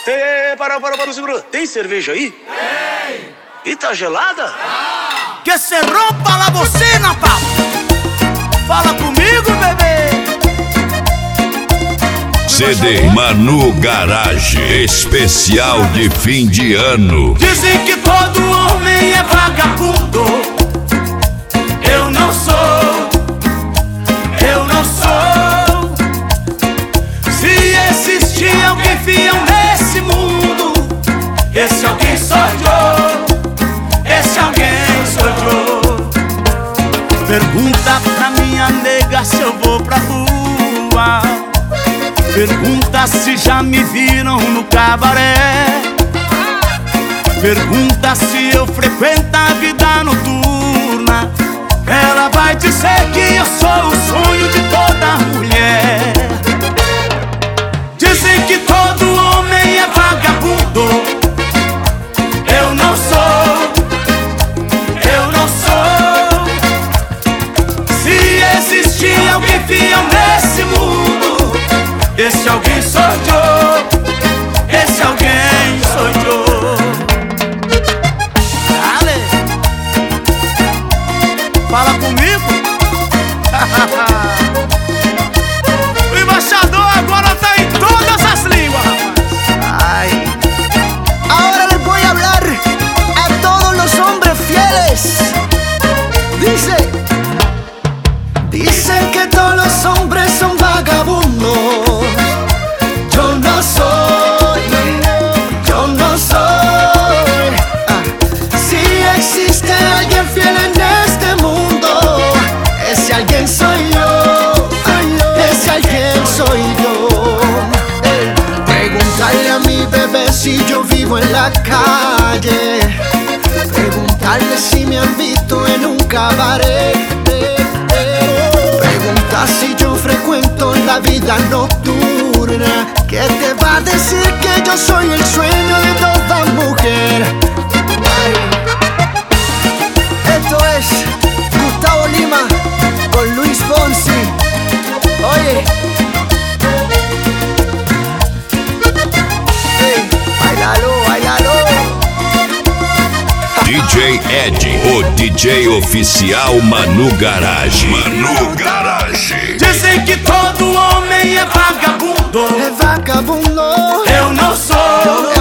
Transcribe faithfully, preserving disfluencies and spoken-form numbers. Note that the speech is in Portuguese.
Tem, para, para, para, segura. Tem cerveja aí? Tem. E tá gelada? Ah. Que se rompa la bocina, papo. Fala comigo, bebê. C D Manu Garage, especial de fim de ano. Dizem que todo homem é vagabundo. Eu não sou, eu não sou. Se existir alguém fiel nesse mundo, esse alguém sou eu, esse alguém sou eu. Pergunta pra minha nega se eu vou pra rua. Pergunta se já me viram no cabaré. Pergunta se eu frequento a vida noturna. Ela vai dizer que eu sou o sonho de toda mulher. Dizem que todo homem é vagabundo. Eu não sou, eu não sou. Se existir alguém fiel nesse mundo, esse alguém sou eu, esse alguém sou eu. Dale. Fala comigo. O embaixador agora tá em todas as línguas, rapaz. Ay. Ahora les voy a hablar a todos los hombres fieles. Dice, dicen que todos los hombres son vagabundos. Yo no soy, yo no soy. Ah. Si existe alguien fiel en este mundo, ese alguien soy yo, ese alguien soy yo. Ey. Preguntarle a mi bebé si yo vivo en la calle. Preguntarle si me han visto en un cabaret. Preguntar si yo frecuento la vida nocturna. ¿Qué te va a decir que yo soy el sueño de toda mujer? Ay. Esto es Gustavo Lima con Luis Fonsi. Oye, hey, bailalo, bailalo. D J Ed, o D J oficial Manu Garage. Manu Garage. Dizem que todo homem é vagabundo. Es vagabundo. Eu não sou.